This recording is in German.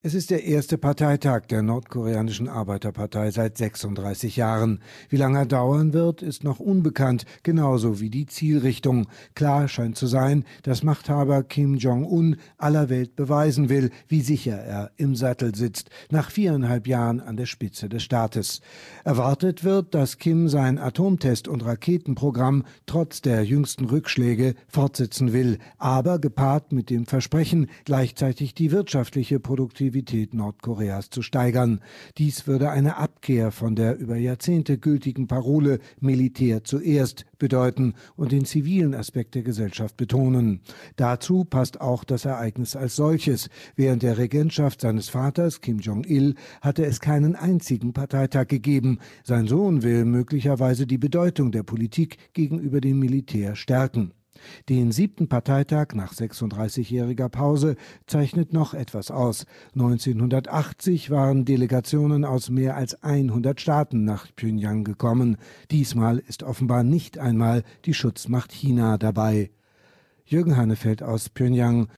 Es ist der erste Parteitag der nordkoreanischen Arbeiterpartei seit 36 Jahren. Wie lange er dauern wird, ist noch unbekannt, genauso wie die Zielrichtung. Klar scheint zu sein, dass Machthaber Kim Jong-un aller Welt beweisen will, wie sicher er im Sattel sitzt, nach 4,5 Jahren an der Spitze des Staates. Erwartet wird, dass Kim sein Atomtest- und Raketenprogramm trotz der jüngsten Rückschläge fortsetzen will, aber gepaart mit dem Versprechen, gleichzeitig die wirtschaftliche Produktivität Nordkoreas zu steigern. Dies würde eine Abkehr von der über Jahrzehnte gültigen Parole Militär zuerst bedeuten und den zivilen Aspekt der Gesellschaft betonen. Dazu passt auch das Ereignis als solches. Während der Regentschaft seines Vaters Kim Jong-il hatte es keinen einzigen Parteitag gegeben. Sein Sohn will möglicherweise die Bedeutung der Politik gegenüber dem Militär stärken. Den 7. Parteitag nach 36-jähriger Pause zeichnet noch etwas aus. 1980 waren Delegationen aus mehr als 100 Staaten nach Pjöngjang gekommen. Diesmal ist offenbar nicht einmal die Schutzmacht China dabei. Jürgen Hannefeld aus Pjöngjang,